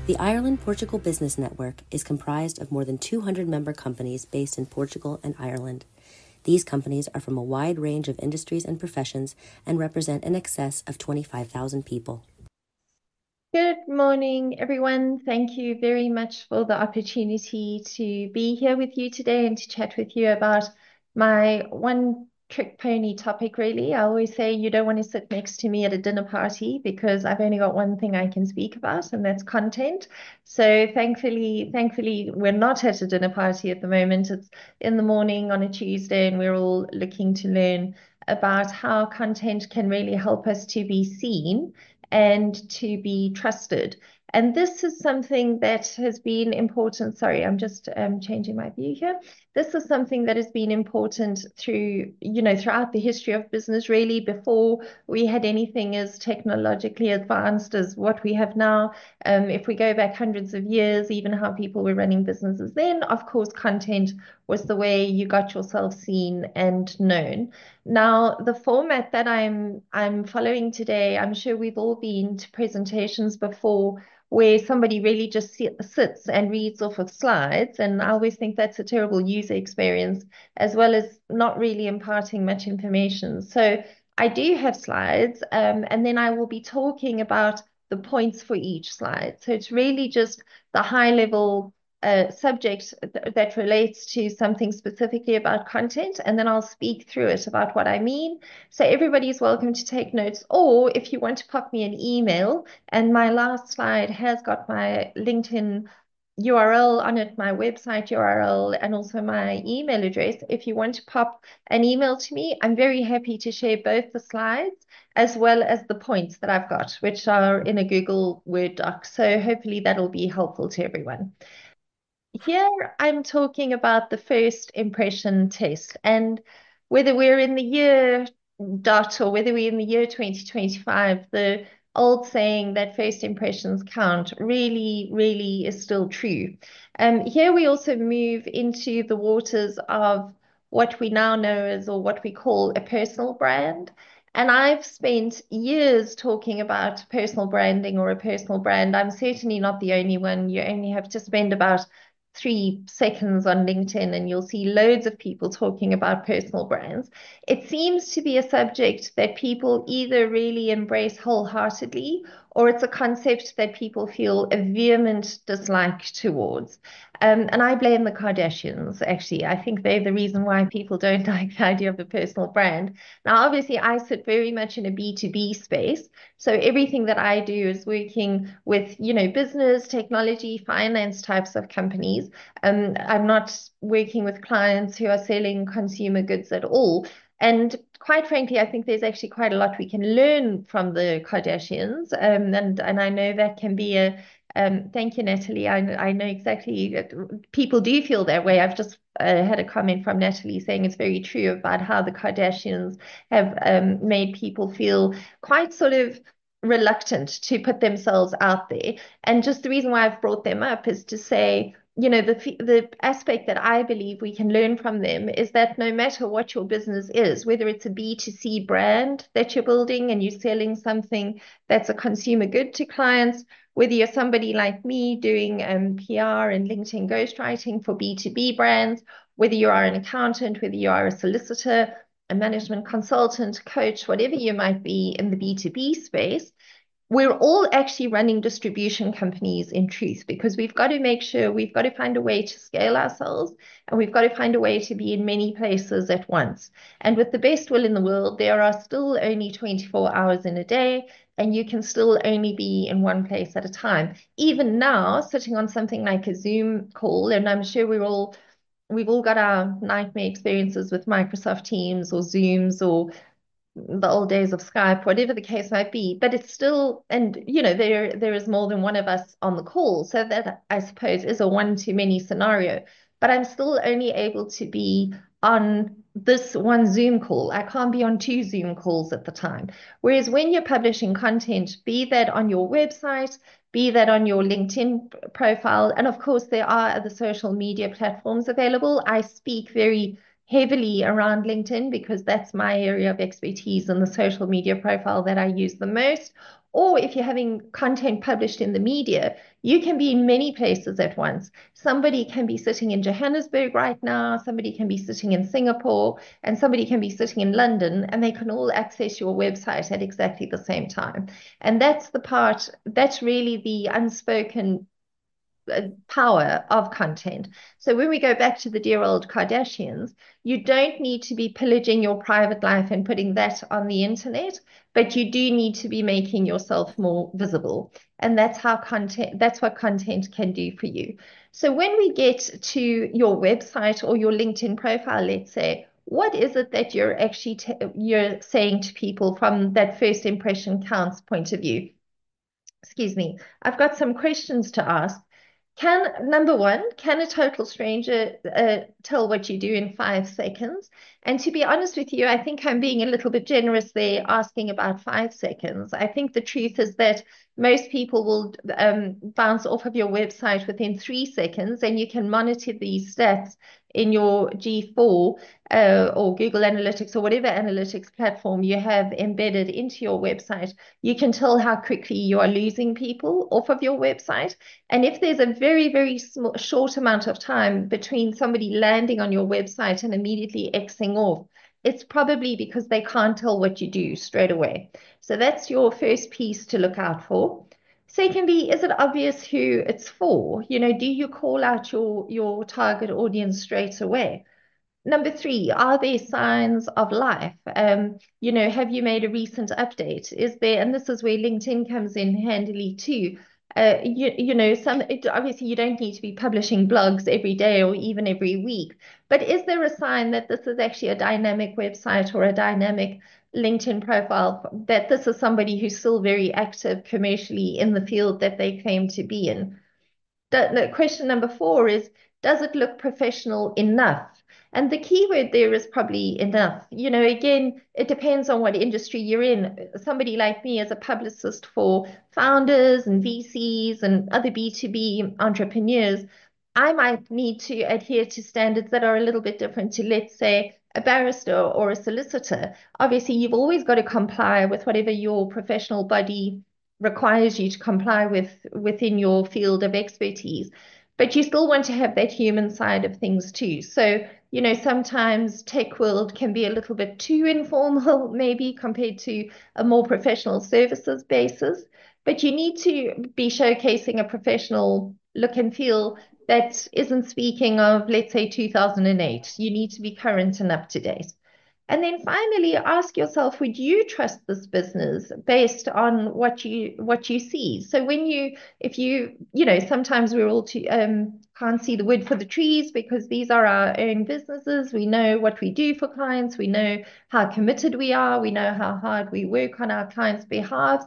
The Ireland-Portugal Business Network is comprised of more than 200 member companies based in Portugal and Ireland. These companies are from a wide range of industries and professions and represent in excess of 25,000 people. Good morning, everyone. Thank you very much for the opportunity to be here with you today and to chat with you about my one trick pony topic, really. I always say you don't want to sit next to me at a dinner party because I've only got one thing I can speak about, and that's content. So thankfully, we're not at a dinner party at the moment. It's in the morning on a Tuesday, and we're all looking to learn about how content can really help us to be seen and to be trusted. And this is something that has been important. Sorry, I'm just changing my view here. This is something that has been important throughout the history of business, really, before we had anything as technologically advanced as what we have now. If we go back hundreds of years, even how people were running businesses then, of course, content was the way you got yourself seen and known. Now, the format that I'm following today, I'm sure we've all been to presentations before where somebody really just sits and reads off of slides. And I always think that's a terrible user experience, as well as not really imparting much information. So I do have slides, and then I will be talking about the points for each slide. So it's really just the high level subject that relates to something specifically about content, and then I'll speak through it about what I mean. So everybody's welcome to take notes, or if you want to pop me an email, and my last slide has got my LinkedIn URL on it, my website URL, and also my email address. If you want to pop an email to me, I'm very happy to share both the slides as well as the points that I've got, which are in a Google Word doc. So hopefully that'll be helpful to everyone. Here I'm talking about the first impression test, and whether we're in the year dot or whether we're in the year 2025, the old saying that first impressions count really is still true. Here we also move into the waters of what we now know as, or what we call, a personal brand. And I've spent years talking about personal branding or a personal brand. I'm certainly not the only one. You only have to spend about 3 seconds on LinkedIn and you'll see loads of people talking about personal brands. It seems to be a subject that people either really embrace wholeheartedly, or it's a concept that people feel a vehement dislike towards. And I blame the Kardashians, actually. I think they're the reason why people don't like the idea of a personal brand. Now, obviously, I sit very much in a B2B space. So everything that I do is working with, business, technology, finance types of companies. I'm not working with clients who are selling consumer goods at all. And quite frankly, I think there's actually quite a lot we can learn from the Kardashians. And I know that can be thank you, Natalie. I know exactly that people do feel that way. I've just had a comment from Natalie saying it's very true about how the Kardashians have made people feel quite sort of reluctant to put themselves out there. And just the reason why I've brought them up is to say, the aspect that I believe we can learn from them is that no matter what your business is, whether it's a B2C brand that you're building and you're selling something that's a consumer good to clients, whether you're somebody like me doing PR and LinkedIn ghostwriting for B2B brands, whether you are an accountant, whether you are a solicitor, a management consultant, coach, whatever you might be in the B2B space, we're all actually running distribution companies in truth, because we've got to make sure, we've got to find a way to scale ourselves, and we've got to find a way to be in many places at once. And with the best will in the world, there are still only 24 hours in a day, and you can still only be in one place at a time. Even now, sitting on something like a Zoom call, and I'm sure we've all got our nightmare experiences with Microsoft Teams or Zooms or the old days of Skype, whatever the case might be, but it's still, and there is more than one of us on the call, so that I suppose is a one-to-many scenario. But I'm still only able to be on this one Zoom call. I can't be on 2 Zoom calls at the time. Whereas when you're publishing content, be that on your website, be that on your LinkedIn profile, and of course there are other social media platforms available. I speak very heavily around LinkedIn because that's my area of expertise and the social media profile that I use the most. Or if you're having content published in the media, you can be in many places at once. Somebody can be sitting in Johannesburg right now, somebody can be sitting in Singapore, and somebody can be sitting in London, and they can all access your website at exactly the same time. And that's the part, that's really the unspoken power of content. So when we go back to the dear old Kardashians, you don't need to be pillaging your private life and putting that on the internet, but you do need to be making yourself more visible. And that's how content, that's what content can do for you. So when we get to your website or your LinkedIn profile, let's say, what is it that you're actually you're saying to people from that first impression counts point of view? Excuse me. I've got some questions to ask. Number one, can a total stranger tell what you do in 5 seconds? And to be honest with you, I think I'm being a little bit generous there, asking about 5 seconds. I think the truth is that most people will bounce off of your website within 3 seconds, and you can monitor these stats in your G4 or Google Analytics or whatever analytics platform you have embedded into your website. You can tell how quickly you are losing people off of your website. And if there's a very, very short amount of time between somebody landing on your website and immediately Xing off, it's probably because they can't tell what you do straight away. So that's your first piece to look out for. Secondly, is it obvious who it's for? You know, do you call out your target audience straight away? Number three, are there signs of life? You know, have you made a recent update? Is there, and this is where LinkedIn comes in handily too. You know, obviously you don't need to be publishing blogs every day or even every week, but is there a sign that this is actually a dynamic website or a dynamic LinkedIn profile, that this is somebody who's still very active commercially in the field that they claim to be in? The question number four is, does it look professional enough? And the key word there is probably enough. You know, again, it depends on what industry you're in. Somebody like me as a publicist for founders and VCs and other B2B entrepreneurs, I might need to adhere to standards that are a little bit different to, let's say, a barrister or a solicitor. Obviously, you've always got to comply with whatever your professional body requires you to comply with within your field of expertise, but you still want to have that human side of things too. So, you know, sometimes tech world can be a little bit too informal, maybe compared to a more professional services basis, but you need to be showcasing a professional look and feel that isn't speaking of, let's say, 2008. You need to be current and up to date. And then finally, ask yourself, would you trust this business based on what you see? So if you know, sometimes we're all too can't see the wood for the trees because these are our own businesses. We know what we do for clients. We know how committed we are. We know how hard we work on our clients' behalf.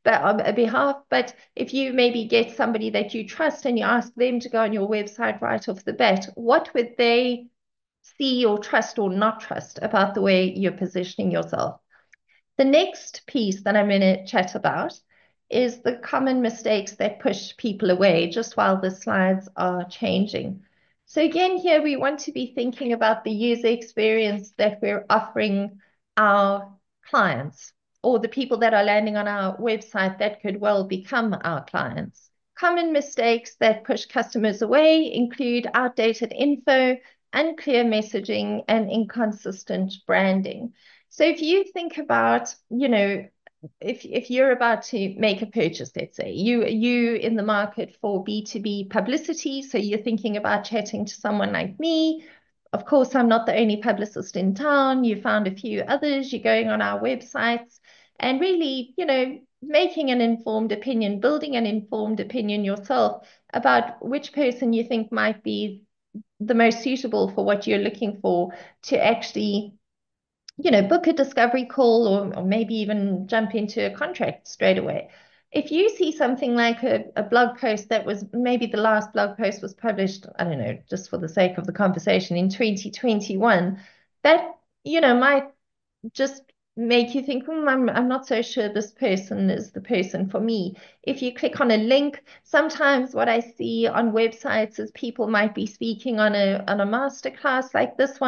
But if you maybe get somebody that you trust and you ask them to go on your website right off the bat, what would they see or trust or not trust about the way you're positioning yourself? The next piece that I'm going to chat about is the common mistakes that push people away just while the slides are changing. So again, here we want to be thinking about the user experience that we're offering our clients or the people that are landing on our website that could well become our clients. Common mistakes that push customers away include outdated info, unclear messaging, and inconsistent branding. So if you think about, you know, if you're about to make a purchase, let's say you in the market for B2B publicity, so you're thinking about chatting to someone like me. Of course, I'm not the only publicist in town. You found a few others. You're going on our websites and really, you know, making an informed opinion, building an informed opinion yourself about which person you think might be the most suitable for what you're looking for to actually, you know, book a discovery call or maybe even jump into a contract straight away. If you see something like a blog post that was maybe the last blog post was published, I don't know, just for the sake of the conversation in 2021, that, you know, might just make you think, I'm not so sure this person is the person for me. If you click on a link, sometimes what I see on websites is people might be speaking on a masterclass like this one,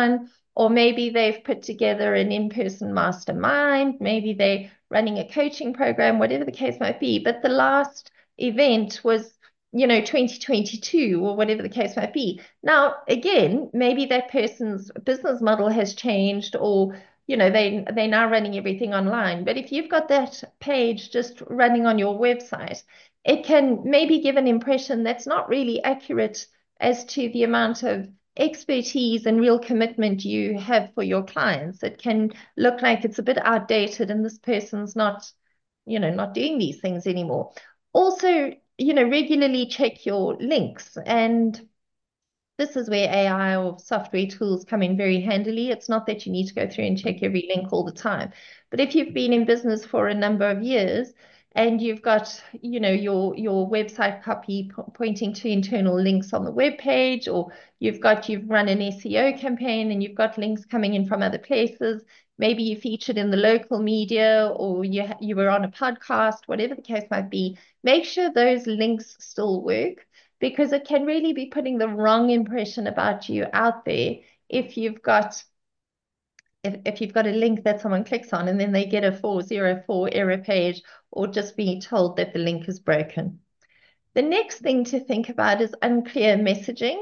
or maybe they've put together an in-person mastermind, maybe they're running a coaching program, whatever the case might be. But the last event was 2022 or whatever the case might be. Now, again, maybe that person's business model has changed, or they're now running everything online. But if you've got that page just running on your website, it can maybe give an impression that's not really accurate as to the amount of expertise and real commitment you have for your clients. It can look like it's a bit outdated and this person's not doing these things anymore. Also, regularly check your links. And this is where AI or software tools come in very handily. It's not that you need to go through and check every link all the time. But if you've been in business for a number of years and you've got, your website copy pointing to internal links on the web page, or you've run an SEO campaign and you've got links coming in from other places, maybe you featured in the local media, or you were on a podcast, whatever the case might be, make sure those links still work, because it can really be putting the wrong impression about you out there if you've got a link that someone clicks on and then they get a 404 error page, or just being told that the link is broken. The next thing to think about is unclear messaging.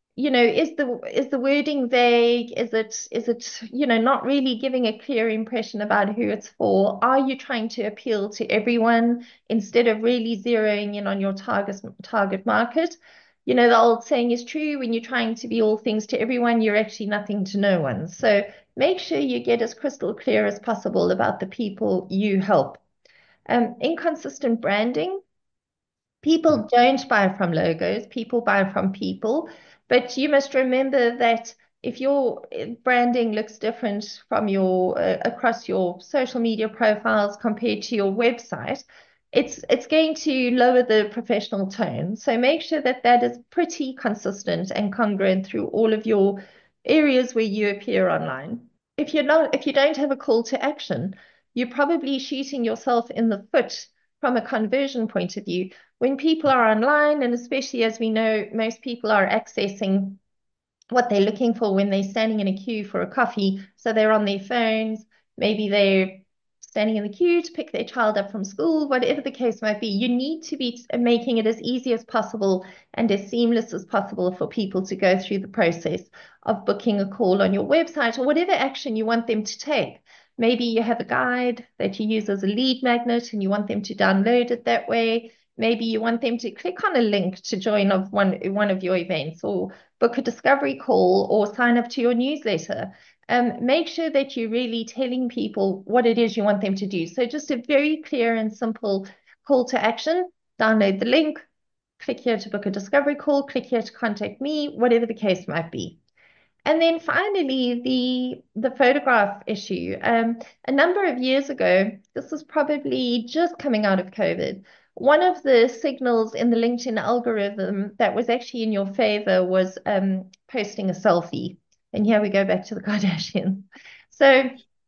Is the wording vague? Is it not really giving a clear impression about who it's for? Are you trying to appeal to everyone instead of really zeroing in on your target market? The old saying is true: when you're trying to be all things to everyone, you're actually nothing to no one. So make sure you get as crystal clear as possible about the people you help. Inconsistent branding. People don't buy from logos, people buy from people. But you must remember that if your branding looks different from across your social media profiles compared to your website, it's going to lower the professional tone. So make sure that that is pretty consistent and congruent through all of your areas where you appear online. If you don't have a call to action, you're probably shooting yourself in the foot from a conversion point of view. When people are online, and especially as we know, most people are accessing what they're looking for when they're standing in a queue for a coffee. So they're on their phones, maybe they're standing in the queue to pick their child up from school, whatever the case might be. You need to be making it as easy as possible and as seamless as possible for people to go through the process of booking a call on your website, or whatever action you want them to take. Maybe you have a guide that you use as a lead magnet and you want them to download it that way. Maybe you want them to click on a link to join one of your events, or book a discovery call, or sign up to your newsletter. Make sure that you're really telling people what it is you want them to do. So just a very clear and simple call to action: download the link, click here to book a discovery call, click here to contact me, whatever the case might be. And then finally, the photograph issue. A number of years ago, this was probably just coming out of COVID, one of the signals in the LinkedIn algorithm that was actually in your favor was posting a selfie. And here we go back to the Kardashians. So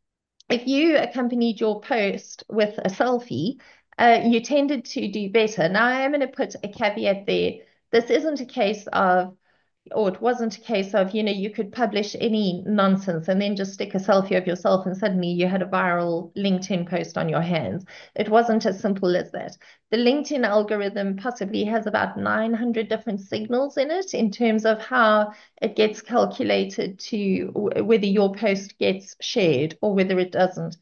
if you accompanied your post with a selfie, you tended to do better. Now, I am going to put a caveat there. This isn't a case of, or it wasn't a case of, you could publish any nonsense and then just stick a selfie of yourself and suddenly you had a viral LinkedIn post on your hands. It wasn't as simple as that. The LinkedIn algorithm possibly has about 900 different signals in it in terms of how it gets calculated to whether your post gets shared or whether it doesn't.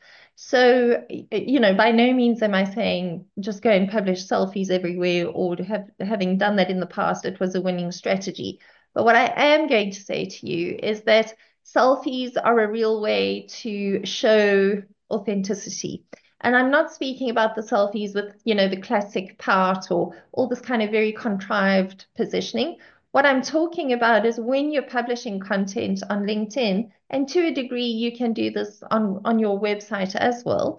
So, by no means am I saying just go and publish selfies everywhere, or having done that in the past, it was a winning strategy. But what I am going to say to you is that selfies are a real way to show authenticity. And I'm not speaking about the selfies with, the classic pout or all this kind of very contrived positioning. What I'm talking about is when you're publishing content on LinkedIn, and to a degree, you can do this on your website as well,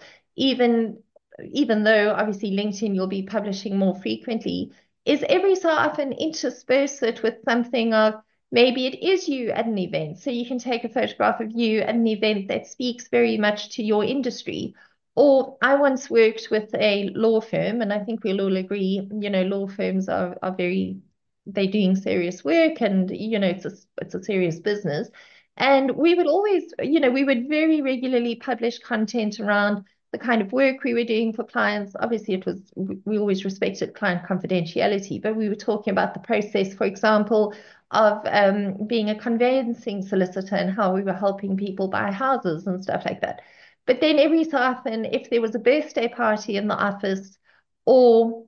even though obviously LinkedIn you'll be publishing more frequently, is every so often intersperse it with something of, maybe it is you at an event. So you can take a photograph of you at an event that speaks very much to your industry. Or I once worked with a law firm, and I think we'll all agree, law firms are very, they're doing serious work, and, it's a serious business. And we would always, we would very regularly publish content around the kind of work we were doing for clients. Obviously, we always respected client confidentiality, but we were talking about the process, for example, of being a conveyancing solicitor and how we were helping people buy houses and stuff like that. But then every so often, if there was a birthday party in the office, or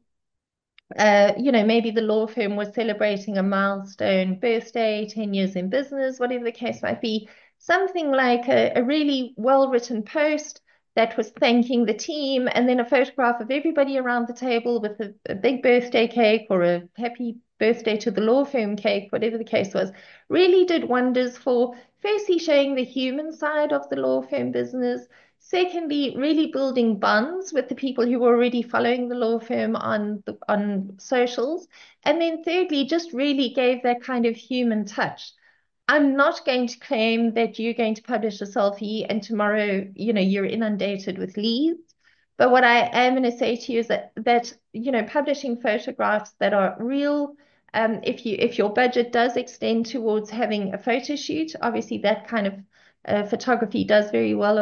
maybe the law firm was celebrating a milestone birthday, 10 years in business, whatever the case might be, something like a really well-written post that was thanking the team, and then a photograph of everybody around the table with a big birthday cake or a happy birthday to the law firm cake, whatever the case was, really did wonders for firstly showing the human side of the law firm business. Secondly, really building bonds with the people who were already following the law firm on socials. And then thirdly, just really gave that kind of human touch. I'm not going to claim that you're going to publish a selfie and tomorrow, you're inundated with leads. But what I am going to say to you is that publishing photographs that are real, if your budget does extend towards having a photo shoot, obviously that kind of photography does very well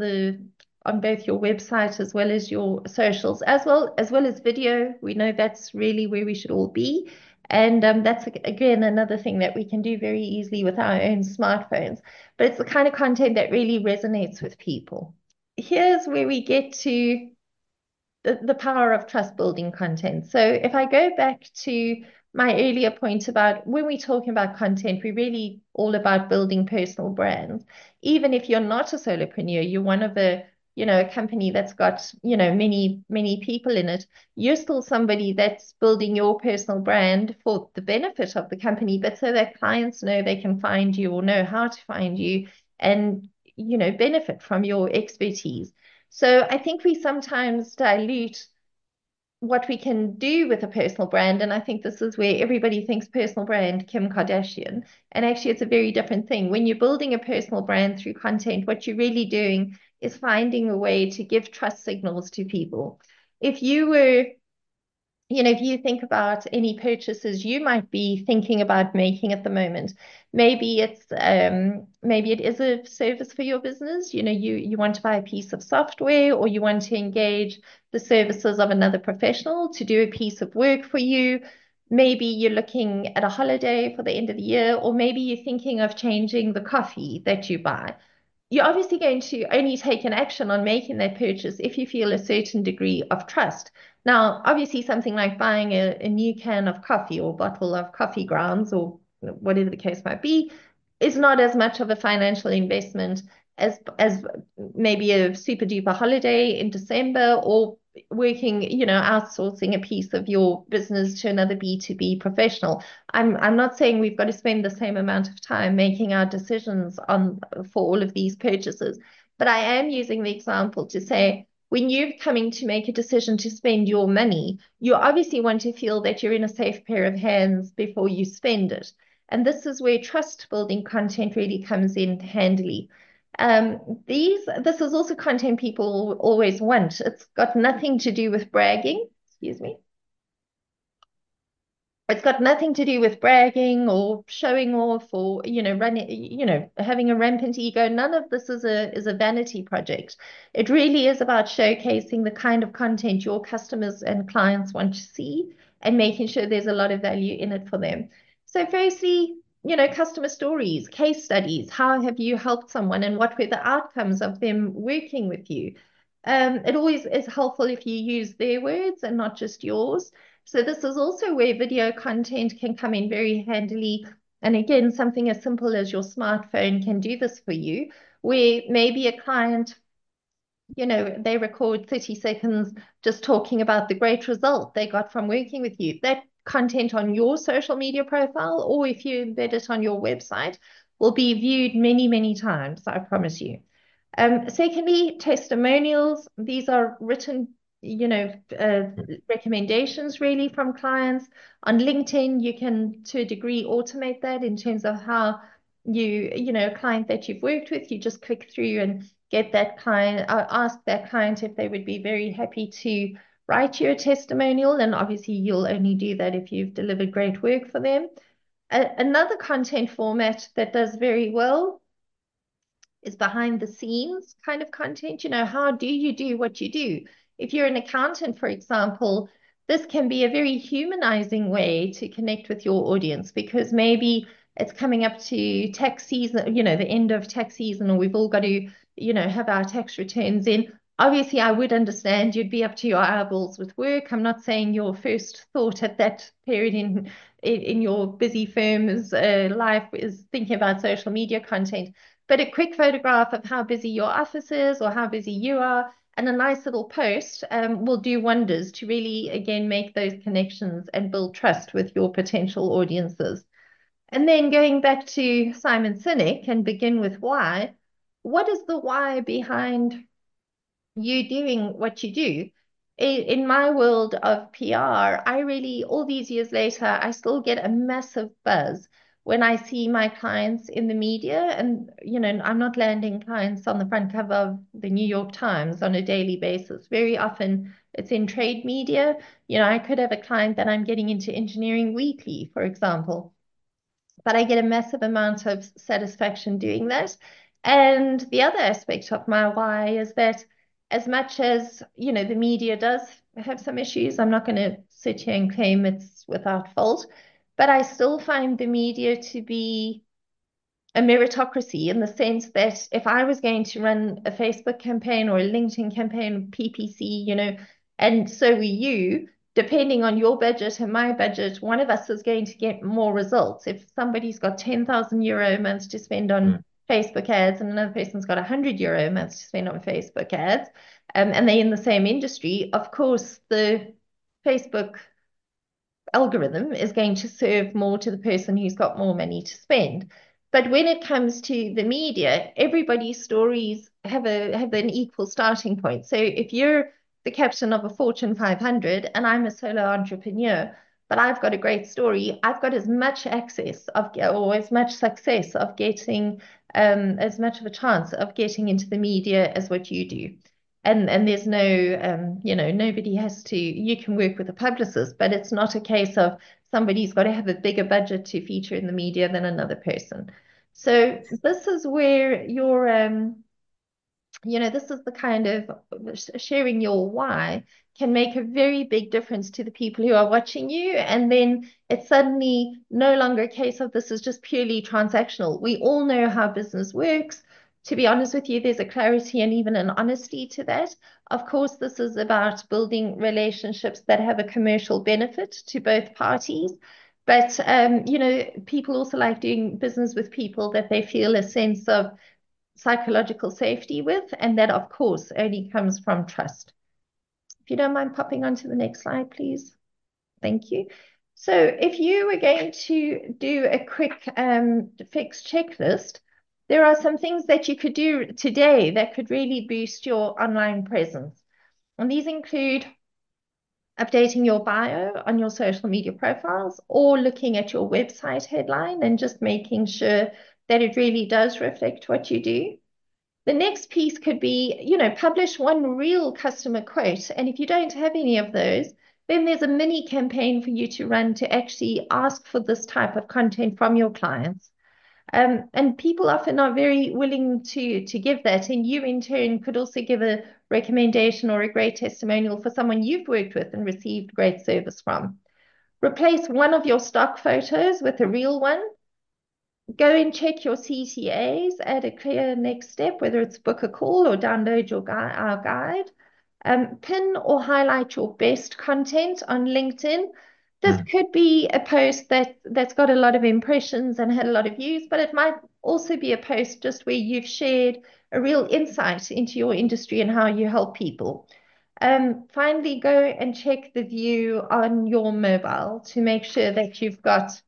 on both your website as well as your socials, as well as video. We know that's really where we should all be. And that's, again, another thing that we can do very easily with our own smartphones. But it's the kind of content that really resonates with people. Here's where we get to the power of trust building content. So if I go back to my earlier point about when we're talking about content, we're really all about building personal brands. Even if you're not a solopreneur, you're one of a company that's got, many, many people in it, you're still somebody that's building your personal brand for the benefit of the company, but so that clients know they can find you or know how to find you and, benefit from your expertise. So I think we sometimes dilute what we can do with a personal brand. And I think this is where everybody thinks personal brand, Kim Kardashian. And actually, it's a very different thing. When you're building a personal brand through content, what you're really doing is finding a way to give trust signals to people. If you were if you think about any purchases you might be thinking about making at the moment, maybe it is a service for your business. You want to buy a piece of software, or you want to engage the services of another professional to do a piece of work for you. Maybe you're looking at a holiday for the end of the year, or maybe you're thinking of changing the coffee that you buy. You're obviously going to only take an action on making that purchase if you feel a certain degree of trust. Now, obviously, something like buying a new can of coffee or bottle of coffee grounds or whatever the case might be is not as much of a financial investment as maybe a super duper holiday in December, or working, outsourcing a piece of your business to another B2B professional. I'm not saying we've got to spend the same amount of time making our decisions for all of these purchases, but I am using the example to say, when you're coming to make a decision to spend your money, you obviously want to feel that you're in a safe pair of hands before you spend it. And this is where trust building content really comes in handily. This is also content people always want. It's got nothing to do with bragging. Excuse me. It's got nothing to do with bragging or showing off or, running, having a rampant ego. None of this is a vanity project. It really is about showcasing the kind of content your customers and clients want to see and making sure there's a lot of value in it for them. So firstly, customer stories, case studies. How have you helped someone and what were the outcomes of them working with you? It always is helpful if you use their words and not just yours. So this is also where video content can come in very handily. And again, something as simple as your smartphone can do this for you, where maybe a client, they record 30 seconds just talking about the great result they got from working with you. That content on your social media profile, or if you embed it on your website, will be viewed many, many times, I promise you. Secondly, testimonials. These are written, recommendations really from clients. On LinkedIn, you can, to a degree, automate that in terms of how a client that you've worked with, you just click through and get that client, ask that client if they would be very happy to write you a testimonial. And obviously, you'll only do that if you've delivered great work for them. Another content format that does very well is behind the scenes kind of content. How do you do what you do? If you're an accountant, for example, this can be a very humanizing way to connect with your audience because maybe it's coming up to tax season, the end of tax season, or we've all got to, have our tax returns in. Obviously, I would understand you'd be up to your eyeballs with work. I'm not saying your first thought at that period in your busy firm's life is thinking about social media content. But a quick photograph of how busy your office is or how busy you are, and a nice little post will do wonders to really, again, make those connections and build trust with your potential audiences. And then going back to Simon Sinek and begin with why. What is the why behind you doing what you do? In my world of PR, I really, all these years later, I still get a massive buzz when I see my clients in the media. And, I'm not landing clients on the front cover of the New York Times on a daily basis. Very often it's in trade media. I could have a client that I'm getting into Engineering Weekly, for example, but I get a massive amount of satisfaction doing that. And the other aspect of my why is that as much as, the media does have some issues, I'm not going to sit here and claim it's without fault, but I still find the media to be a meritocracy in the sense that if I was going to run a Facebook campaign or a LinkedIn campaign, PPC, and so were you, depending on your budget and my budget, one of us is going to get more results. If somebody's got €10,000 a month to spend on Facebook ads and another person's got €100 a month to spend on Facebook ads, and they're in the same industry, of course, the Facebook algorithm is going to serve more to the person who's got more money to spend. But when it comes to the media, everybody's stories have an equal starting point. So if you're the captain of a Fortune 500 and I'm a solo entrepreneur, but I've got a great story, I've got as much access of or as much success of getting as much of a chance of getting into the media as what you do. And there's no, nobody has to, you can work with a publicist, but it's not a case of somebody's got to have a bigger budget to feature in the media than another person. So this is where your, this is the kind of sharing your why can make a very big difference to the people who are watching you. And then it's suddenly no longer a case of this is just purely transactional. We all know how business works. To be honest with you, there's a clarity and even an honesty to that. Of course, this is about building relationships that have a commercial benefit to both parties. But, people also like doing business with people that they feel a sense of psychological safety with, and that, of course, only comes from trust. If you don't mind popping on to the next slide, please. Thank you. So if you were going to do a quick fix checklist, there are some things that you could do today that could really boost your online presence. And these include updating your bio on your social media profiles or looking at your website headline and just making sure that it really does reflect what you do. The next piece could be, publish one real customer quote. And if you don't have any of those, then there's a mini campaign for you to run to actually ask for this type of content from your clients. And people often are very willing to give that. And you, in turn, could also give a recommendation or a great testimonial for someone you've worked with and received great service from. Replace one of your stock photos with a real one. Go and check your CTAs, add a clear next step, whether it's book a call or download our guide. Pin or highlight your best content on LinkedIn. This could be a post that's got a lot of impressions and had a lot of views, but it might also be a post just where you've shared a real insight into your industry and how you help people. Finally, go and check the view on your mobile to make sure that you've got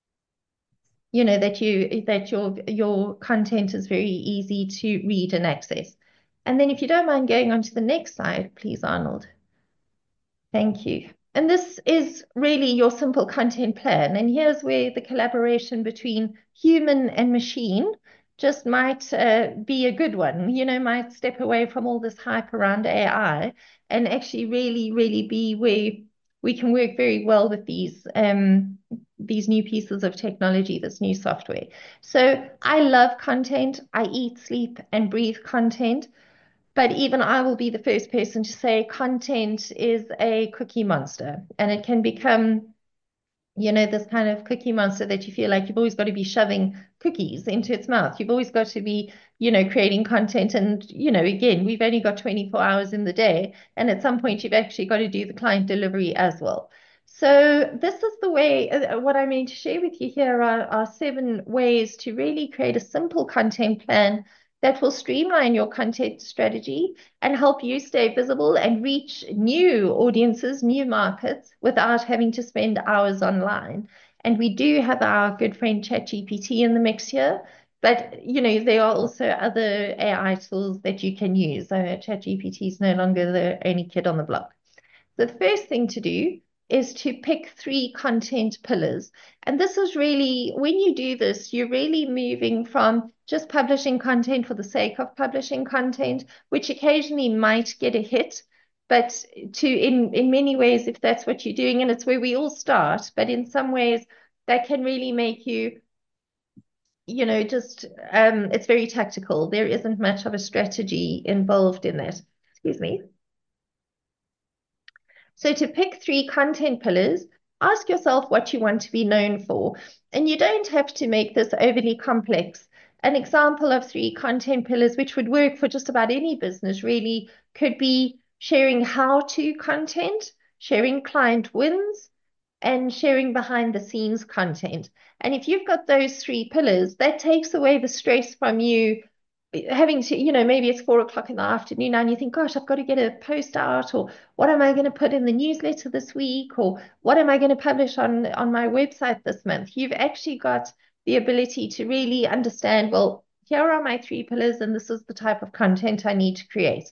that your content is very easy to read and access. And then if you don't mind going on to the next slide, please, Arnold. Thank you. And this is really your simple content plan. And here's where the collaboration between human and machine just might be a good one, might step away from all this hype around AI and actually really, really be where we can work very well with these new pieces of technology, this new software. So I love content. I eat, sleep, and breathe content. But even I will be the first person to say content is a cookie monster, and it can become, this kind of cookie monster that you feel like you've always got to be shoving cookies into its mouth. You've always got to be, creating content. And, again, we've only got 24 hours in the day. And at some point, you've actually got to do the client delivery as well. So this is the way, what I mean to share with you here are 7 ways to really create a simple content plan that will streamline your content strategy and help you stay visible and reach new audiences, new markets without having to spend hours online. And we do have our good friend ChatGPT in the mix here, but there are also other AI tools that you can use. ChatGPT is no longer the only kid on the block. The first thing to do is to pick 3 content pillars. And this is really, when you do this, you're really moving from just publishing content for the sake of publishing content, which occasionally might get a hit, but in many ways, if that's what you're doing, and it's where we all start, but in some ways that can really make you, it's very tactical. There isn't much of a strategy involved in that. Excuse me. So to pick 3 content pillars, ask yourself what you want to be known for. And you don't have to make this overly complex. An example of 3 content pillars, which would work for just about any business really, could be sharing how-to content, sharing client wins, and sharing behind the scenes content. And if you've got those 3 pillars, that takes away the stress from you having to, maybe it's 4 o'clock in the afternoon and you think, gosh, I've got to get a post out, or what am I going to put in the newsletter this week, or what am I going to publish on my website this month? You've actually got the ability to really understand, well, here are my 3 pillars, and this is the type of content I need to create.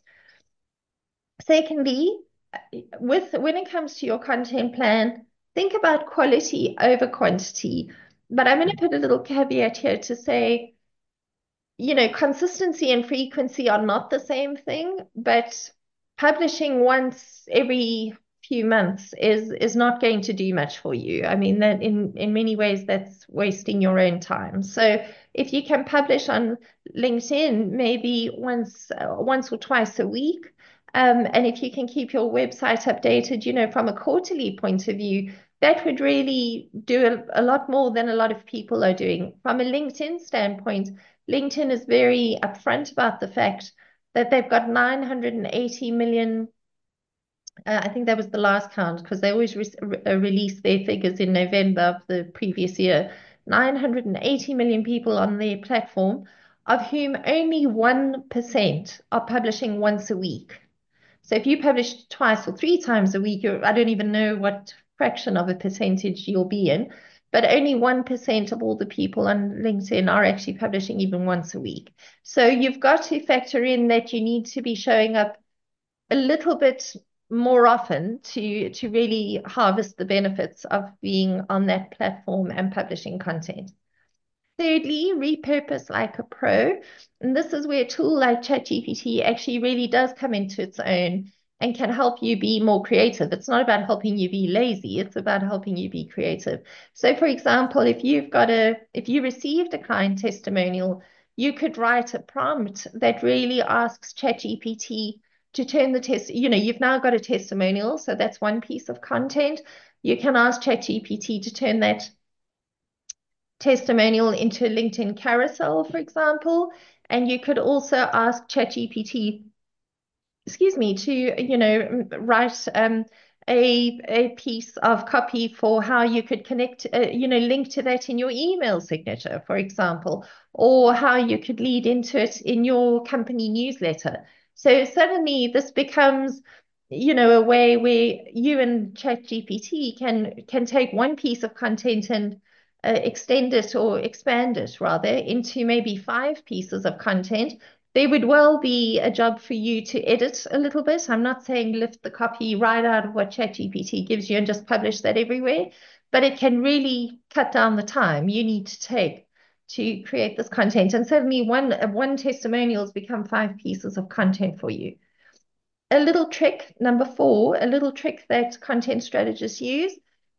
Secondly, when it comes to your content plan, think about quality over quantity. But I'm going to put a little caveat here to say, consistency and frequency are not the same thing, but publishing once every few months is not going to do much for you. I mean, that in many ways, that's wasting your own time. So if you can publish on LinkedIn maybe once or twice a week, and if you can keep your website updated, from a quarterly point of view, that would really do a lot more than a lot of people are doing. From a LinkedIn standpoint, LinkedIn is very upfront about the fact that they've got 980 million. I think that was the last count, because they always release their figures in November of the previous year. 980 million people on their platform, of whom only 1% are publishing once a week. So if you publish twice or 3 times a week, I don't even know what fraction of a percentage you'll be in, but only 1% of all the people on LinkedIn are actually publishing even once a week. So you've got to factor in that you need to be showing up a little bit more often to really harvest the benefits of being on that platform and publishing content. Thirdly, repurpose like a pro. And this is where a tool like ChatGPT actually really does come into its own and can help you be more creative. It's not about helping you be lazy, it's about helping you be creative. So for example, if you received a client testimonial, you could write a prompt that really asks ChatGPT to turn the test, you've now got a testimonial, so that's one piece of content. You can ask ChatGPT to turn that testimonial into a LinkedIn carousel, for example. And you could also ask ChatGPT, to write a piece of copy for how you could connect, link to that in your email signature, for example, or how you could lead into it in your company newsletter. So suddenly this becomes, a way where you and ChatGPT can take one piece of content and extend it, or expand it rather, into maybe 5 pieces of content. There would well be a job for you to edit a little bit. I'm not saying lift the copy right out of what ChatGPT gives you and just publish that everywhere, but it can really cut down the time you need to take to create this content. And suddenly one testimonial has become 5 pieces of content for you. A little trick, number 4, a little trick that content strategists use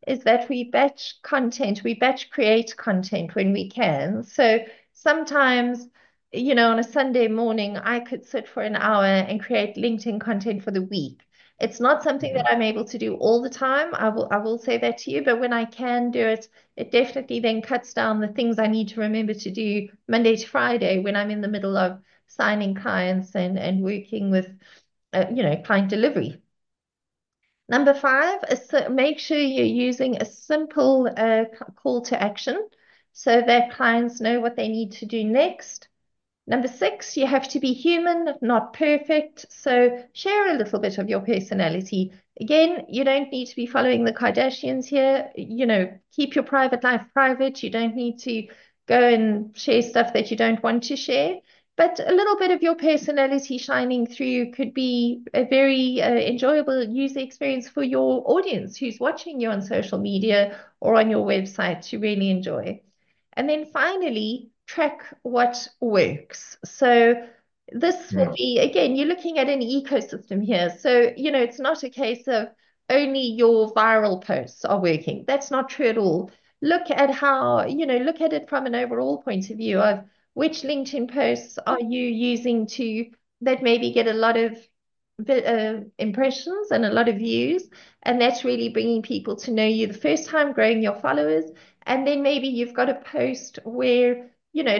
is that we batch content, we batch create content when we can. So sometimes, on a Sunday morning, I could sit for an hour and create LinkedIn content for the week. It's not something that I'm able to do all the time. I will say that to you, but when I can do it, it definitely then cuts down the things I need to remember to do Monday to Friday when I'm in the middle of signing clients and working with client delivery. Number five is to make sure you're using a simple call to action so that clients know what they need to do next. Number six, you have to be human, not perfect. So share a little bit of your personality. Again, you don't need to be following the Kardashians here. Keep your private life private. You don't need to go and share stuff that you don't want to share. But a little bit of your personality shining through could be a very enjoyable user experience for your audience who's watching you on social media or on your website to really enjoy. And then finally, track what works. So this will be, again, you're looking at an ecosystem here. So, it's not a case of only your viral posts are working. That's not true at all. Look at how, look at it from an overall point of view of which LinkedIn posts are you using that maybe get a lot of impressions and a lot of views. And that's really bringing people to know you the first time, growing your followers. And then maybe you've got a post where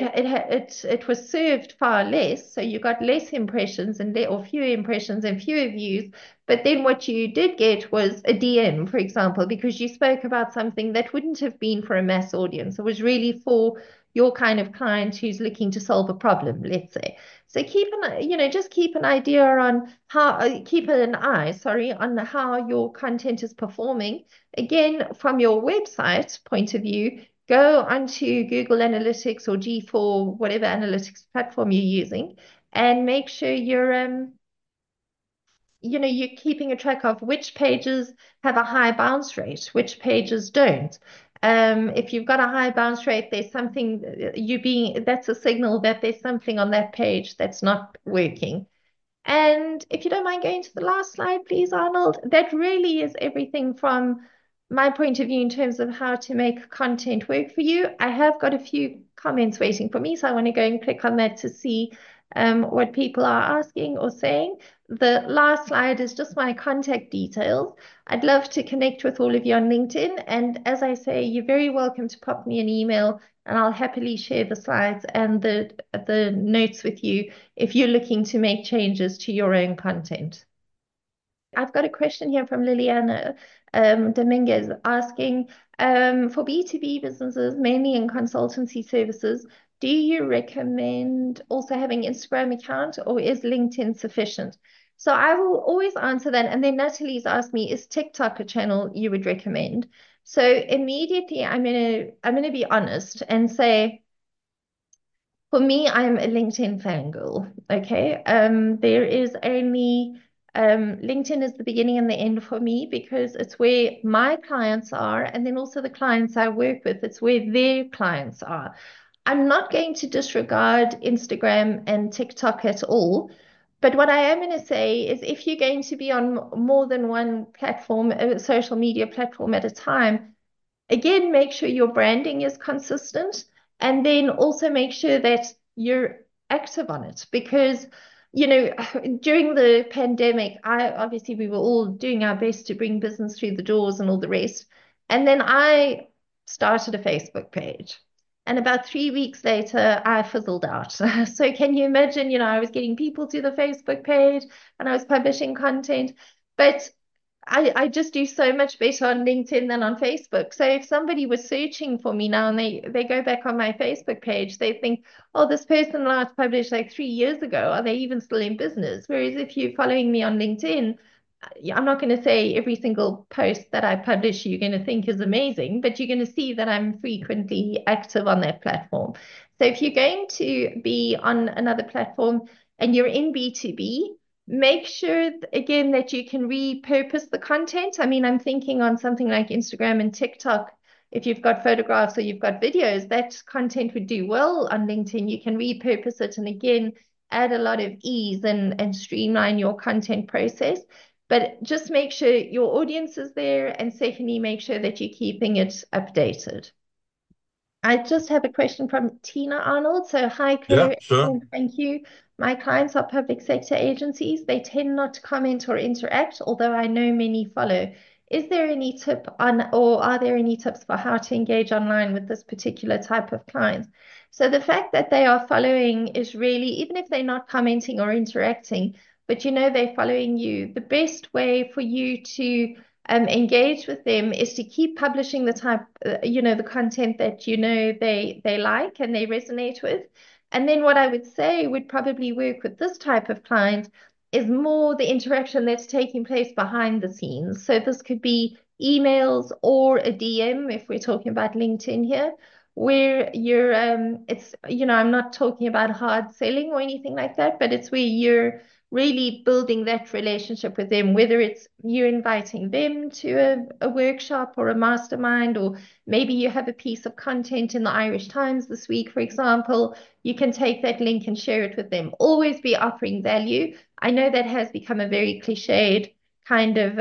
it was served far less, so you got less impressions or fewer impressions and fewer views. But then what you did get was a DM, for example, because you spoke about something that wouldn't have been for a mass audience. It was really for your kind of client who's looking to solve a problem, let's say. So just keep an idea on keep an eye, sorry, on how your content is performing. Again, from your website point of view, go onto Google Analytics or G4, whatever analytics platform you're using, and make sure you're keeping a track of which pages have a high bounce rate, which pages don't. If you've got a high bounce rate, there's something that's a signal that there's something on that page that's not working. And if you don't mind going to the last slide, please, Arnold, that really is everything from my point of view in terms of how to make content work for you. I have got a few comments waiting for me, so I want to go and click on that to see what people are asking or saying. The last slide is just my contact details. I'd love to connect with all of you on LinkedIn. And as I say, you're very welcome to pop me an email and I'll happily share the slides and the notes with you if you're looking to make changes to your own content. I've got a question here from Liliana Dominguez asking, for B2B businesses, mainly in consultancy services, do you recommend also having Instagram account or is LinkedIn sufficient? So I will always answer that. And then Natalie's asked me, is TikTok a channel you would recommend? So immediately I'm gonna be honest and say, for me, I'm a LinkedIn fangirl. Okay. There is only LinkedIn is the beginning and the end for me because it's where my clients are, and then also the clients I work with, it's where their clients are. I'm not going to disregard Instagram and TikTok at all. But what I am going to say is if you're going to be on more than one platform, a social media platform at a time, again, make sure your branding is consistent and then also make sure that you're active on it because during the pandemic, we were all doing our best to bring business through the doors and all the rest. And then I started a Facebook page. And about 3 weeks later, I fizzled out. So can you imagine, I was getting people to the Facebook page and I was publishing content, but I just do so much better on LinkedIn than on Facebook. So if somebody was searching for me now and they go back on my Facebook page, they think, oh, this person last published like 3 years ago. Are they even still in business? Whereas if you're following me on LinkedIn, I'm not going to say every single post that I publish you're going to think is amazing, but you're going to see that I'm frequently active on that platform. So if you're going to be on another platform and you're in B2B, make sure again that you can repurpose the content. I mean, I'm thinking on something like Instagram and TikTok. If you've got photographs or you've got videos, that content would do well on LinkedIn. You can repurpose it and again add a lot of ease and streamline your content process. But just make sure your audience is there, and secondly, make sure that you're keeping it updated. I just have a question from Tina Arnold. So, hi, Yeah, Claire. sure. Excellent, thank you. My clients are public sector agencies. They tend not to comment or interact, although I know many follow. Is there any tip on, or are there any tips for how to engage online with this particular type of client? So, the fact that they are following is really, even if they're not commenting or interacting, but you know they're following you, the best way for you to engage with them is to keep publishing the type, the content that they like and they resonate with. And then what I would say would probably work with this type of client is more the interaction that's taking place behind the scenes. So this could be emails or a DM if we're talking about LinkedIn here, where I'm not talking about hard selling or anything like that, but it's where you're really building that relationship with them, whether it's you inviting them to a workshop or a mastermind, or maybe you have a piece of content in the Irish Times this week, for example, you can take that link and share it with them. Always be offering value. I know that has become a very cliched kind of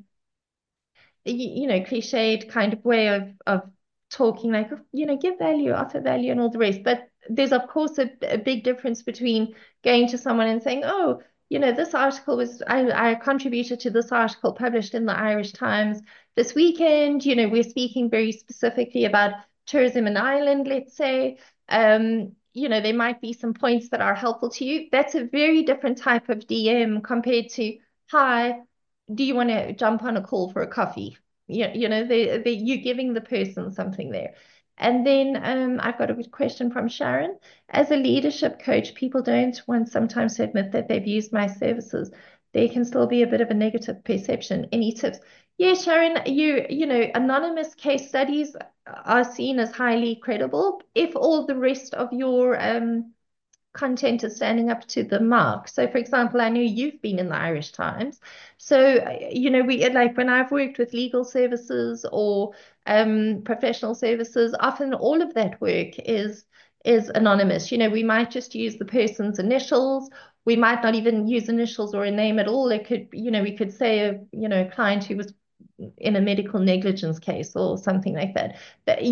cliched kind of way of talking, like, give value, offer value, and all the rest. But there's, of course, a big difference between going to someone and saying, oh, this article I contributed to this article published in the Irish Times this weekend. We're speaking very specifically about tourism in Ireland, let's say. There might be some points that are helpful to you. That's a very different type of DM compared to, hi, do you want to jump on a call for a coffee? You're giving the person something there. And then I've got a good question from Sharon. As a leadership coach, people don't want sometimes to admit that they've used my services. There can still be a bit of a negative perception. Any tips? Yeah, Sharon, anonymous case studies are seen as highly credible if all the rest of your content is standing up to the mark. So, for example, I know you've been in the Irish Times. So, we like when I've worked with legal services or professional services, often all of that work is anonymous. We might just use the person's initials. We might not even use initials or a name at all. It could, we could say a client who was in a medical negligence case or something like that. But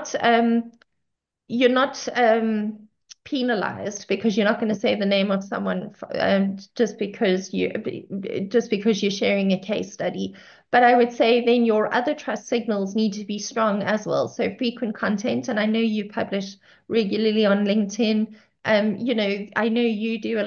you're not penalized because you're not going to say the name of someone just because you're sharing a case study. But I would say then your other trust signals need to be strong as well. So frequent content, and I know you publish regularly on LinkedIn. I know you do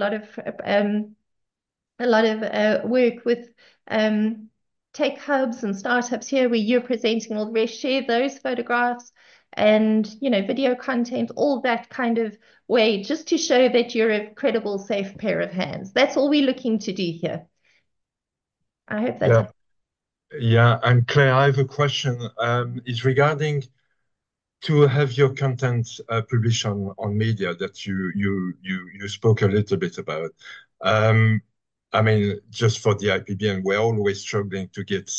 a lot of work with tech hubs and startups here where you're presenting all the rest. Share those photographs and video content, all that kind of way, just to show that you're a credible, safe pair of hands. That's all we're looking to do here. I hope that's Yeah, it. yeah. And Claire, I have a question. It's regarding to have your content published on media that you spoke a little bit about. Um, I mean, just for the IPBN, we're always struggling to get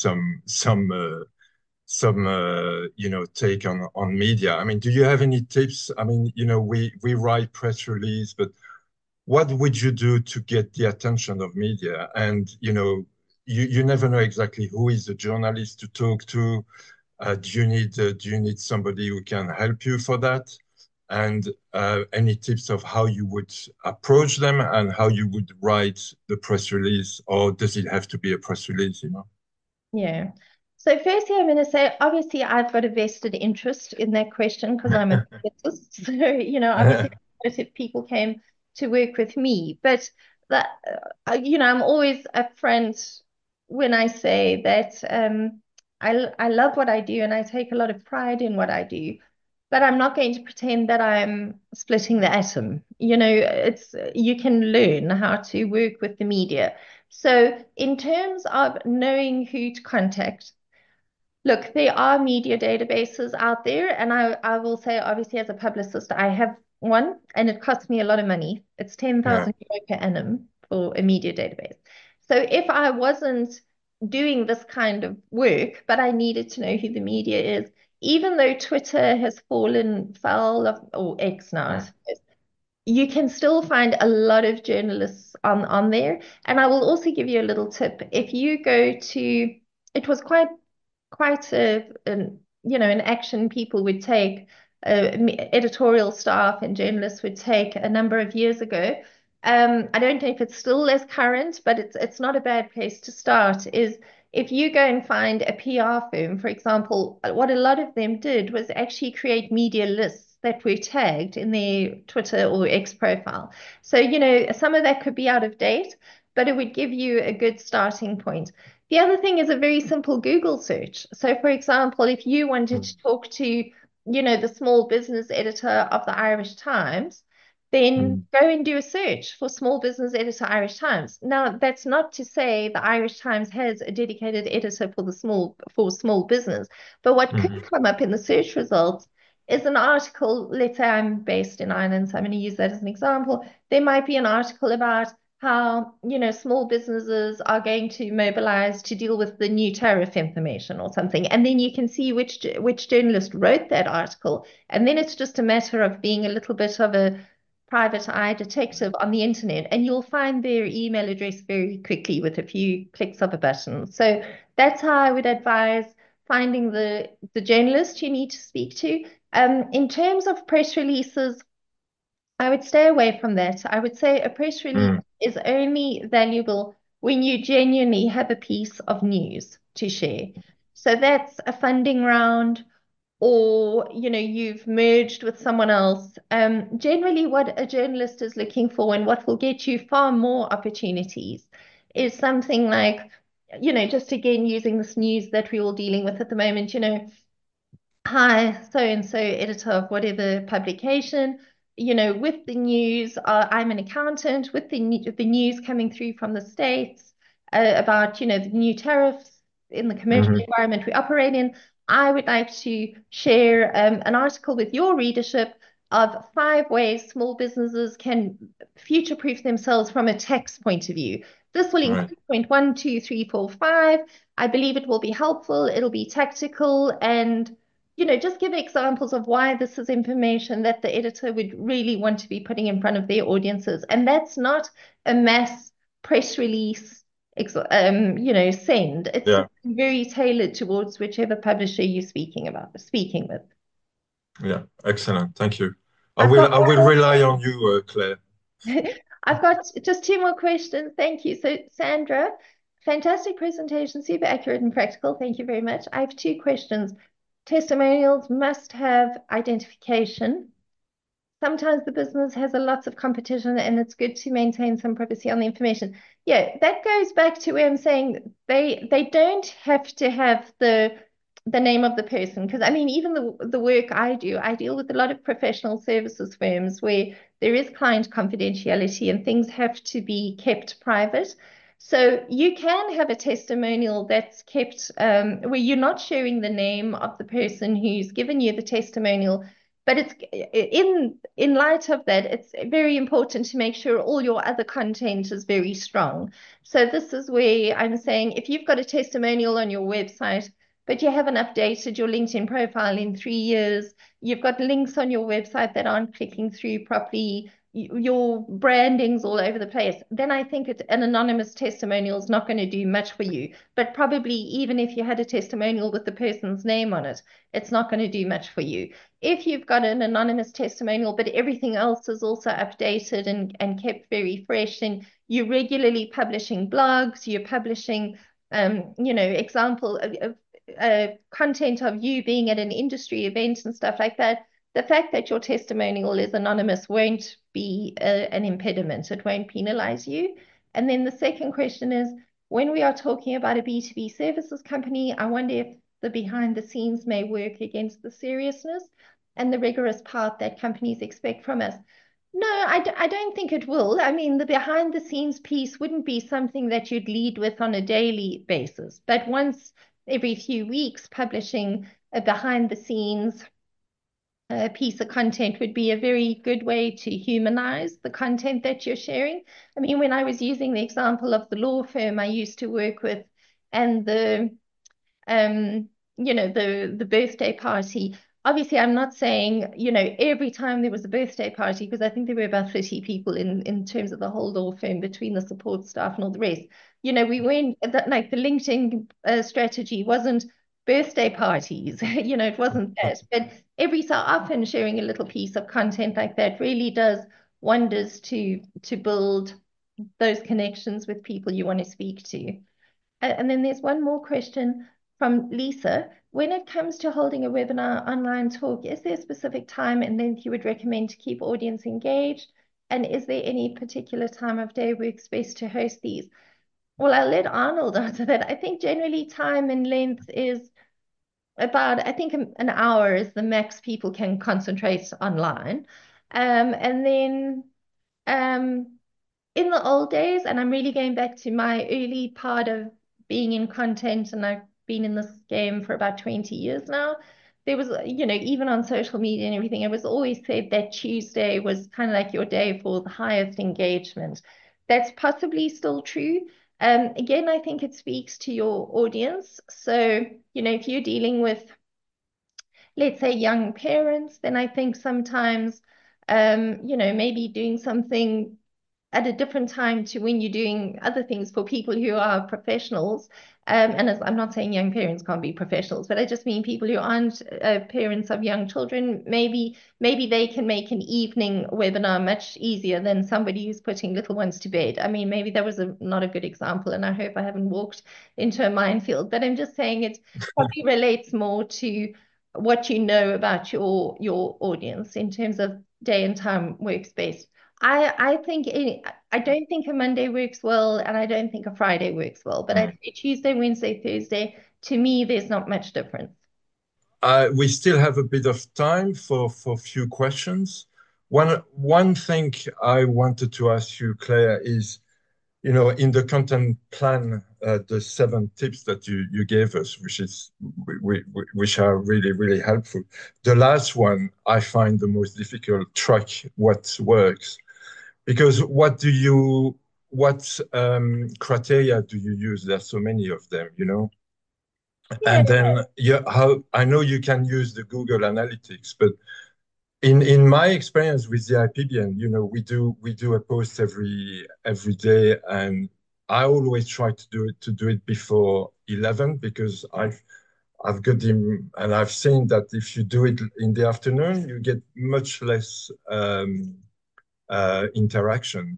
some take on media. I mean, do you have any tips? I mean, we write press release, but what would you do to get the attention of media? And you never know exactly who is the journalist to talk to. Do you need somebody who can help you for that? And any tips of how you would approach them and how you would write the press release, or does it have to be a press release? Yeah. So firstly, I'm going to say, obviously, I've got a vested interest in that question because I'm a publicist. So, obviously, if people came to work with me, but that, I'm always upfront when I say that I love what I do and I take a lot of pride in what I do, but I'm not going to pretend that I'm splitting the atom. You can learn how to work with the media. So, in terms of knowing who to contact, look, there are media databases out there, and I will say, obviously, as a publicist, I have one, and it costs me a lot of money. It's Yeah, 10,000 euro per annum for a media database. So, if I wasn't doing this kind of work, but I needed to know who the media is, even though Twitter has fallen foul of, or X now, I yeah, suppose, you can still find a lot of journalists on there. And I will also give you a little tip. If you go to, it was quite an action people would take, editorial staff and journalists would take a number of years ago. I don't know if it's still as current, but it's not a bad place to start. Is if you go and find a PR firm, for example, what a lot of them did was actually create media lists that were tagged in their Twitter or X profile. So, some of that could be out of date, but it would give you a good starting point. The other thing is a very simple Google search. So, for example, if you wanted to talk to, the small business editor of the Irish Times, then go and do a search for small business editor Irish Times. Now, that's not to say the Irish Times has a dedicated editor for small business, but what could come up in the search results is an article. Let's say I'm based in Ireland, so I'm going to use that as an example. There might be an article about how, small businesses are going to mobilize to deal with the new tariff information or something. And then you can see which journalist wrote that article. And then it's just a matter of being a little bit of a private eye detective on the internet, and you'll find their email address very quickly with a few clicks of a button. So that's how I would advise finding the journalist you need to speak to. In terms of press releases, I would stay away from that. I would say a press release is only valuable when you genuinely have a piece of news to share. So that's a funding round, or you've merged with someone else. Generally, what a journalist is looking for and what will get you far more opportunities is something like, just again using this news that we're all dealing with at the moment. Hi, so and so, editor of whatever publication. With the news, I'm an accountant. With the news coming through from the States about the new tariffs in the commercial environment we operate in, I would like to share an article with your readership of 5 ways small businesses can future-proof themselves from a tax point of view. This will include point 1, 2, 3, 4, 5. I believe it will be helpful. It'll be tactical, and just give examples of why this is information that the editor would really want to be putting in front of their audiences. And that's not a mass press release, send. It's very tailored towards whichever publisher you're speaking with. Yeah, excellent. Thank you. I will rely on you, Claire. I've got just 2 more questions. Thank you. So, Sandra, fantastic presentation, super accurate and practical. Thank you very much. I have 2 questions. Testimonials must have identification. Sometimes the business has a lots of competition and it's good to maintain some privacy on the information. Yeah, that goes back to where I'm saying they don't have to have the name of the person, because I mean, even the work I do, I deal with a lot of professional services firms where there is client confidentiality and things have to be kept private. So you can have a testimonial that's kept where you're not sharing the name of the person who's given you the testimonial, but it's in light of that, it's very important to make sure all your other content is very strong. So this is where I'm saying, if you've got a testimonial on your website, but you haven't updated your LinkedIn profile in 3 years, you've got links on your website that aren't clicking through properly, your branding's all over the place, then I think an anonymous testimonial is not going to do much for you. But probably even if you had a testimonial with the person's name on it, it's not going to do much for you. If you've got an anonymous testimonial, but everything else is also updated and kept very fresh, and you're regularly publishing blogs, you're publishing, example content of you being at an industry event and stuff like that, the fact that your testimonial is anonymous won't be an impediment. It won't penalize you. And then the second question is, when we are talking about a B2B services company, I wonder if the behind the scenes may work against the seriousness and the rigorous part that companies expect from us. No, I don't think it will. I mean, the behind the scenes piece wouldn't be something that you'd lead with on a daily basis, but once every few weeks, publishing a behind the scenes piece of content would be a very good way to humanize the content that you're sharing. I mean, when I was using the example of the law firm I used to work with and the birthday party, obviously I'm not saying, every time there was a birthday party, because I think there were about 30 people in terms of the whole law firm between the support staff and all the rest. We went like the LinkedIn strategy wasn't birthday parties, it wasn't that. But every so often sharing a little piece of content like that really does wonders to build those connections with people you want to speak to. And then there's one more question from Lisa. When it comes to holding a webinar online talk, is there a specific time and length you would recommend to keep audience engaged? And is there any particular time of day works best to host these? Well, I'll let Arnold answer that. I think generally time and length is about, I think an hour is the max people can concentrate online. And then in the old days, and I'm really going back to my early part of being in content, and I've been in this game for about 20 years now. There was, even on social media and everything, it was always said that Tuesday was kind of like your day for the highest engagement. That's possibly still true. Again, I think it speaks to your audience. So, if you're dealing with, let's say, young parents, then I think sometimes, maybe doing something at a different time to when you're doing other things for people who are professionals. And as I'm not saying young parents can't be professionals, but I just mean people who aren't parents of young children. Maybe they can make an evening webinar much easier than somebody who's putting little ones to bed. I mean, maybe that was not a good example, and I hope I haven't walked into a minefield. But I'm just saying it probably relates more to what you know about your audience in terms of day and time works best. I don't think a Monday works well, and I don't think a Friday works well. But I'd say Tuesday, Wednesday, Thursday, to me, there's not much difference. We still have a bit of time for few questions. One thing I wanted to ask you, Claire, is, in the content plan, the 7 tips that you gave us, which are really, really helpful. The last one I find the most difficult: track what works. Because what criteria do you use? There's so many of them, Yeah. And then how I know you can use the Google Analytics, but in my experience with the IPBN, we do a post every day, and I always try to do it before 11, because I've got him, and I've seen that if you do it in the afternoon, you get much less interaction.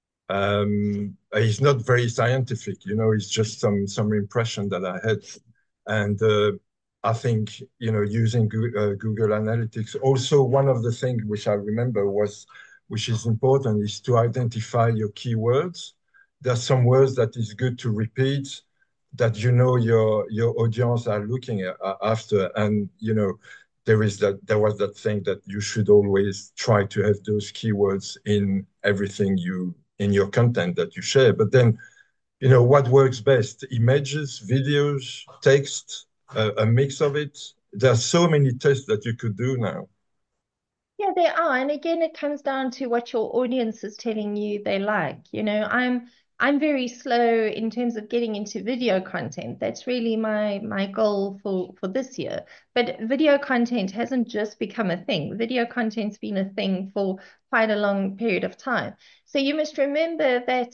It's not very scientific, it's just some impression that I had. And I think, using Google Analytics. Also, one of the things which I remember which is important, is to identify your keywords. There's some words that is good to repeat, that your audience are looking after. And, there was that thing that you should always try to have those keywords in everything in your content that you share. But then, what works best? Images, videos, text, a mix of it. There are so many tests that you could do now. Yeah, they are. And again, it comes down to what your audience is telling you they like. I'm very slow in terms of getting into video content. That's really my goal for this year. But video content hasn't just become a thing. Video content's been a thing for quite a long period of time. So you must remember that,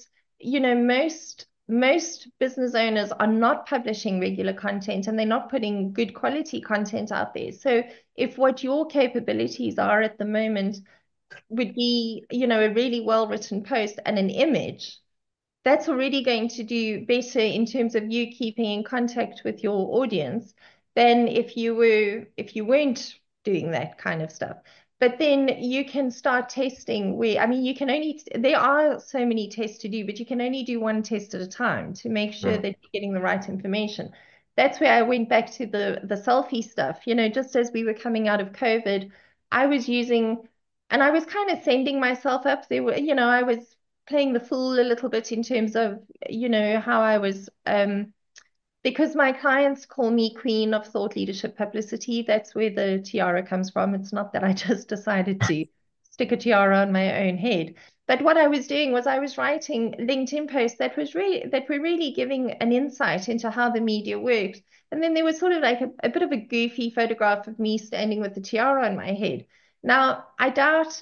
most business owners are not publishing regular content, and they're not putting good quality content out there. So if what your capabilities are at the moment would be, a really well-written post and an image, that's already going to do better in terms of you keeping in contact with your audience than if you weren't doing that kind of stuff. But then you can start testing I mean, there are so many tests to do, but you can only do one test at a time to make sure that you're getting the right information. That's where I went back to the selfie stuff. Just as we were coming out of COVID, I was using, and I was kind of sending myself up there. I was playing the fool a little bit in terms of, how I was, because my clients call me Queen of Thought Leadership Publicity. That's where the tiara comes from. It's not that I just decided to stick a tiara on my own head. But what I was doing was I was writing LinkedIn posts that were really giving an insight into how the media works. And then there was sort of like a bit of a goofy photograph of me standing with the tiara on my head. Now, I doubt,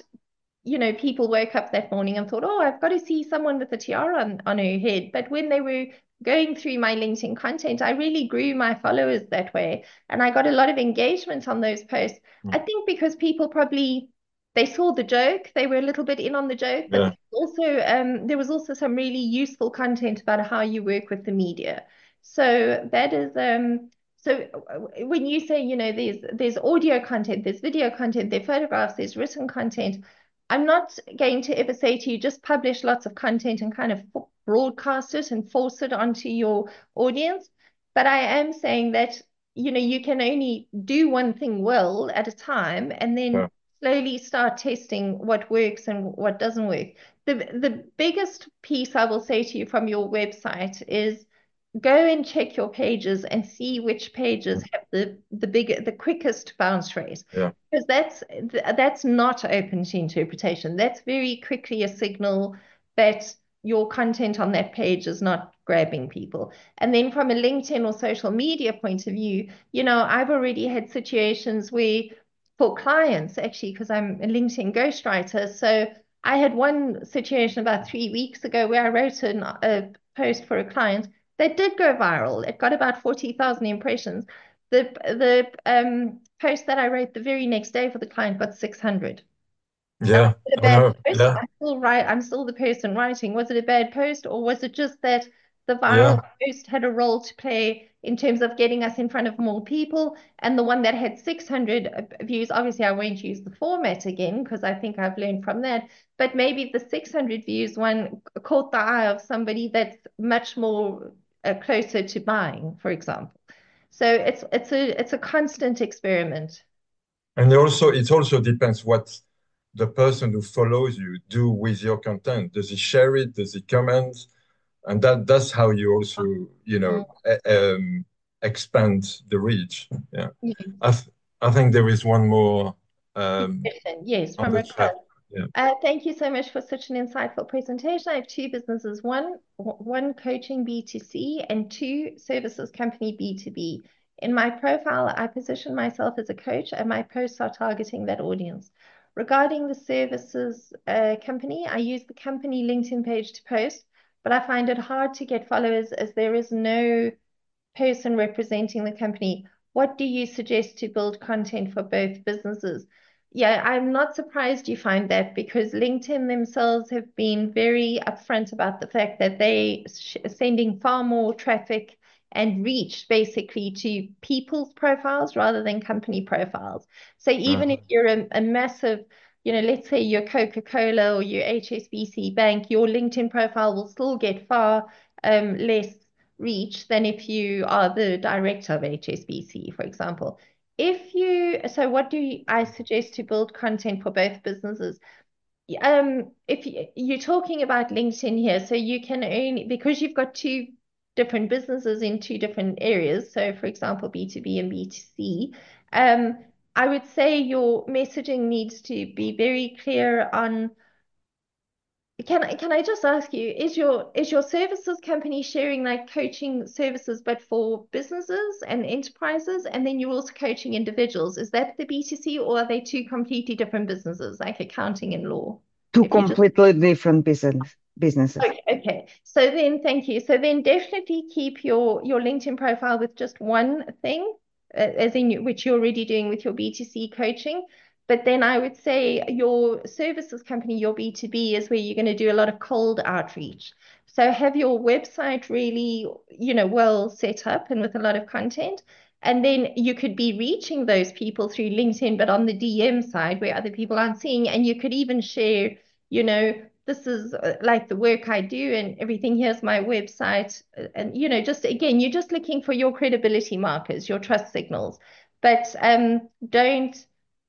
people woke up that morning and thought, oh, I've got to see someone with a tiara on her head. But when they were going through my LinkedIn content, I really grew my followers that way. And I got a lot of engagement on those posts. I think because people probably they saw the joke, they were a little bit in on the joke, but there was also some really useful content about how you work with the media. So that is so when you say, there's audio content, there's video content, there's photographs, there's written content. I'm not going to ever say to you, just publish lots of content and kind of broadcast it and force it onto your audience. But I am saying that, you can only do one thing well at a time and then slowly start testing what works and what doesn't work. The biggest piece I will say to you from your website is go and check your pages and see which pages have the quickest bounce rate. Because that's not open to interpretation. That's very quickly a signal that your content on that page is not grabbing people. And then from a LinkedIn or social media point of view, I've already had situations where for clients, actually, because I'm a LinkedIn ghostwriter. So I had one situation about 3 weeks ago where I wrote a post for a client that did go viral. It got about 40,000 impressions. The post that I wrote the very next day for the client got 600. Yeah. Was it a bad post? I'm still the person writing. Was it a bad post, or was it just that the viral post had a role to play in terms of getting us in front of more people? And the one that had 600 views, obviously I won't use the format again because I think I've learned from that. But maybe the 600 views one caught the eye of somebody that's much more closer to buying, for example. So it's a constant experiment. And it also depends what the person who follows you do with your content. Does he share it? Does he comment? And that's how you also, expand the reach. Yeah. I think there is one more yes, on from the chat. Yeah. Thank you so much for such an insightful presentation. I have two businesses, one coaching B2C and two services company B2B. In my profile, I position myself as a coach and my posts are targeting that audience. Regarding the services company, I use the company LinkedIn page to post, but I find it hard to get followers as there is no person representing the company. What do you suggest to build content for both businesses? Yeah, I'm not surprised you find that because LinkedIn themselves have been very upfront about the fact that they sending far more traffic and reach basically to people's profiles rather than company profiles. So even if you're a massive, let's say you're Coca-Cola or you're HSBC Bank, your LinkedIn profile will still get far less reach than if you are the director of HSBC, for example. So what I suggest to build content for both businesses? If you're talking about LinkedIn here, so you can only, because you've got two different businesses in two different areas, so for example, B2B and B2C, I would say your messaging needs to be very clear on. Can I just ask you, is your services company sharing like coaching services but for businesses and enterprises, and then you're also coaching individuals? Is that the B2C, or are they two completely different businesses, like accounting and law? Two completely different businesses. Okay. So then, thank you. So then definitely keep your LinkedIn profile with just one thing, as in which you're already doing with your B2C coaching. But then I would say your services company, your B2B, is where you're going to do a lot of cold outreach. So have your website really, well set up and with a lot of content. And then you could be reaching those people through LinkedIn, but on the DM side where other people aren't seeing. And you could even share, this is like the work I do and everything. Here's my website. And, just again, you're just looking for your credibility markers, your trust signals. But don't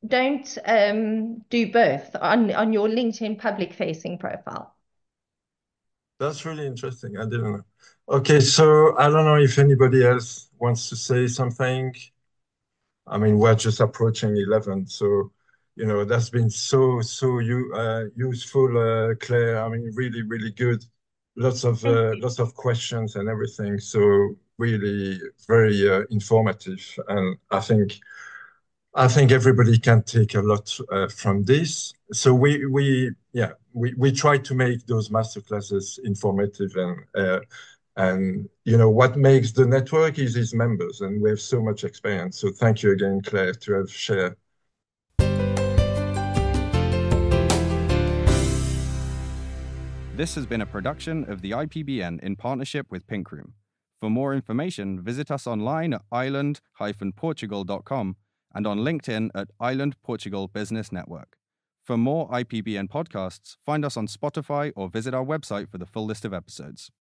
do both on your LinkedIn public facing profile. That's really interesting. I didn't know. Okay, so I don't know if anybody else wants to say something. I mean, we're just approaching 11, so That's been so useful, Claire. I mean, really, really good. Lots of questions and everything. So really very informative, and I think everybody can take a lot from this. So we try to make those masterclasses informative, and what makes the network is its members, and we have so much experience. So thank you again, Claire, to have shared. This has been a production of the IPBN in partnership with Pink Room. For more information, visit us online at island-portugal.com and on LinkedIn at Island Portugal Business Network. For more IPBN podcasts, find us on Spotify or visit our website for the full list of episodes.